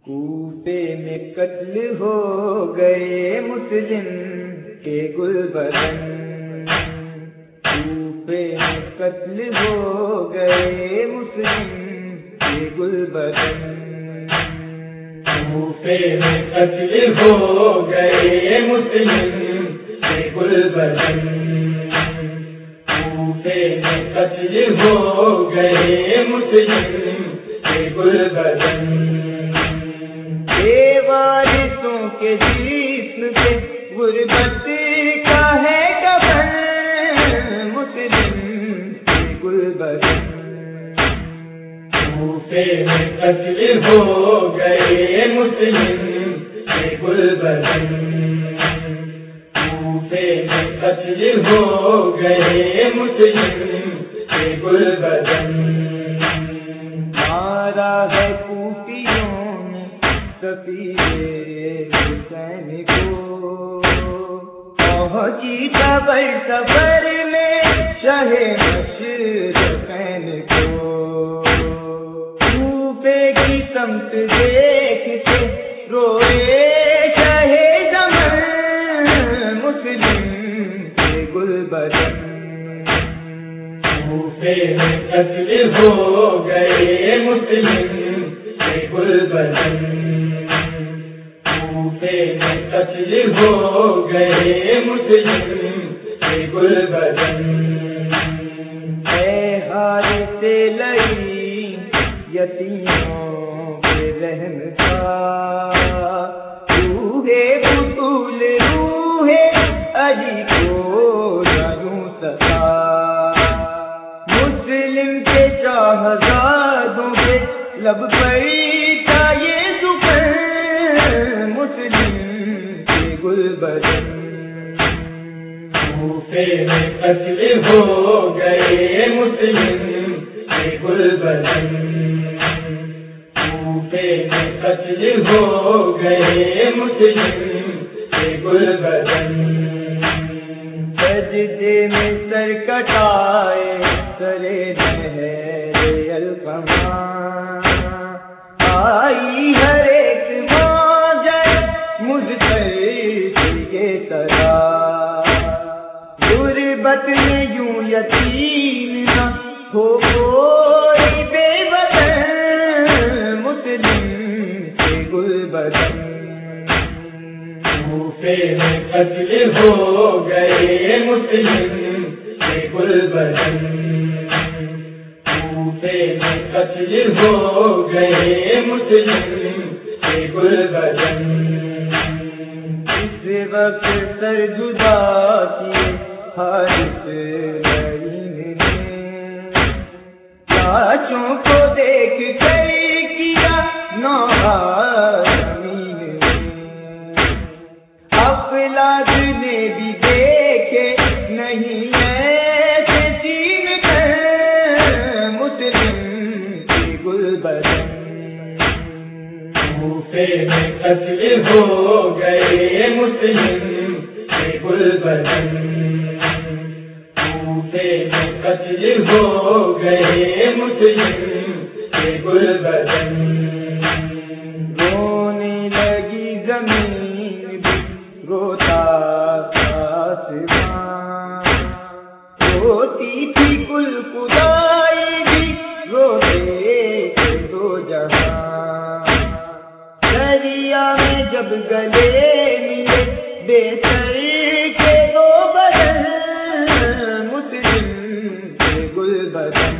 کوفے میں قتل ہو گئے مسلم کے گلبدن، کوفے میں قتل ہو گئے مسلم کے گلبدن، کوفے میں قتل ہو گئے مسلم کے گلبدن، کوفے میں قتل ہو گئے مسلم کے گلبدن، وارثوں کے جسم پہ غربت کا ہے کفن، مسلم کے گلبدن، کوفے میں قتل ہو گئے مسلم کے گلبدن، کوفے میں قتل ہو گئے مسلم کے گلبدن، مارا ہے کوفیوں سفیر حسین کو، پہنچی خبر سفر میں شاہ مشرقین کو، کوفے کی سمت دیکھ کے روئے شاہ زمن، مسلم کے گلبدن، کوفے میں قتل ہو گئے مسلم کے گلبدن، کوفے میں قتل ہو گئے مسلم کے گلبدن، اے حارث لئی یتیموں پہ رحم کا، روح بطول روح علی کو جانوں ستا، مسلم کے شاہزادوں کے لب پڑی کا یہ سخن، مسلم کے گلبدن، کوفے میں قتل ہو گئے مسلم کے گلبدن، کوفے میں قتل ہو گئے مسلم کے گلبدن، سجدے میں سر کٹائے سرے نہر القمہ، آئی ہر ایک ماجر مجھتر کے طرح، غربت میں یوں یتیم نہ ہو کوئی بے وطن، مسلم کے گلبدن، کوفے میں قتل ہو گئے مسلم کے گلبدن، کوفے میں قتل ہو گئے مسلم کے گلبدن، اس وقت سر جدا کیے حارث لئی نے، لاشوں کو دیکھ کر کیا نوحہ زمین نے، افلاک نے بھی دیکھے نہیں ایسے چین کر، مسلم کے گلبدن، کوفے میں قتل ہو گئے مسلم کے گلبدن، کوفے میں قتل ہو گئے مسلم کے گلبدن، رونے لگی زمین بھی روتا آسمان، روتی تھی کل خدائی بھی روتے تھے دو جہاں، دریا میں جب گلے ملے بے سر کے دو بدن، مسلم کے گلبدن،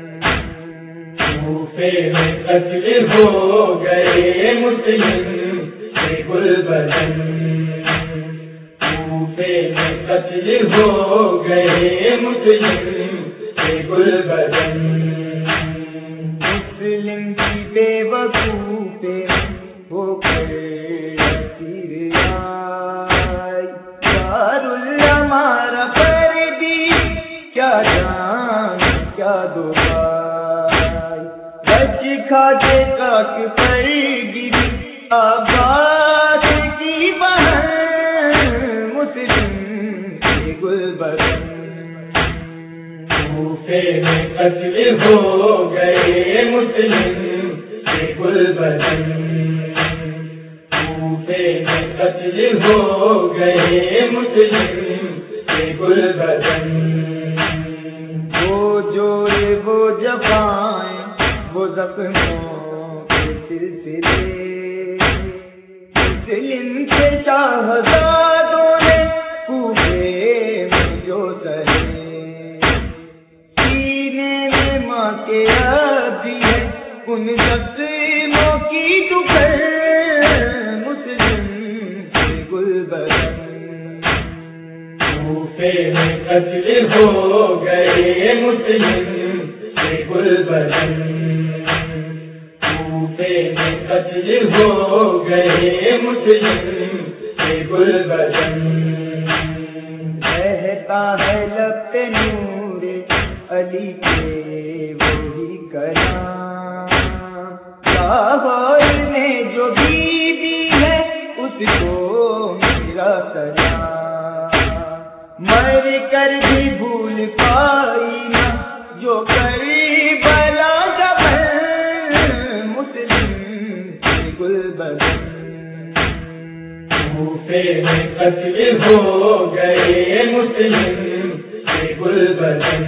کوفے میں قتل ہو گئے مسلم کے گلبدن، کوفے میں قتل ہو گئے مسلم کے گلبدن، مسلم کی بے وقوفے ہو کر اسیر آئی، دارالعمارہ پر بھی کیا جان کیا دعائی، بچ کھا کے کاک پر گری آباد کی بہن، مسلم کے گلبدن، کوفے میں قتل ہو گئے مسلم کے گلبدن، قتل ہو گئے مسلم کے گل بدن، وہ جوڑے وہ جفائیں وہ زخموں کے سلسلے، مسلم کے شہزادوں نے کوفے میں جو سہے، سینے میں ماں کے ابھی ہے ان زخموں کی ٹکڑ، مسلم کے گل بدن، کوفے میں قتل ہو گئے مسلم کے گل بدن، کوفے میں قتل ہو گئے مسلم کے گل بدن، رہتا ہے لب پہ نور علی کے وہی کلام، لاہور میں جو بیوی ہے اس کو میرا سلام، مر کر بھی بھول پائی نہ جو کربلا جبل، مسلم کے گل بدن، کوفے میں قتل ہو گئے مسلم کے گل بدن،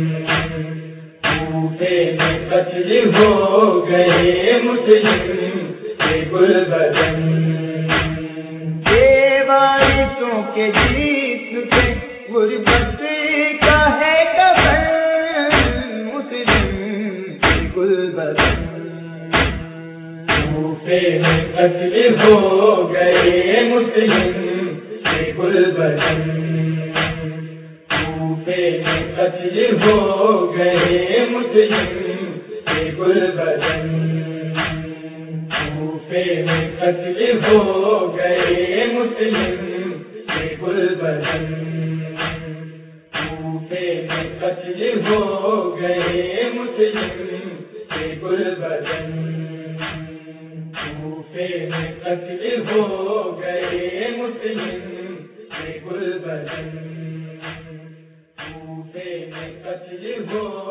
کوفے میں قتل ہو گئے مسلم کے گل بدن، دیواروں کے جسم پہ غربت کا ہے کفن، مسلم کے گل بدن، کوفے میں قتل ہو گئے مسلم کے گل بدن، کوفے میں قتل ہو گئے مسلم کے گل بدن، کوفے میں قتل ہو گئے مسلم کے گل بدن، کوفے میں قتل ہو گئے مسلم کے گل بدن، کوفے میں قتل ہو گئے مسلم کے گل بدن، کوفے میں قتل ہو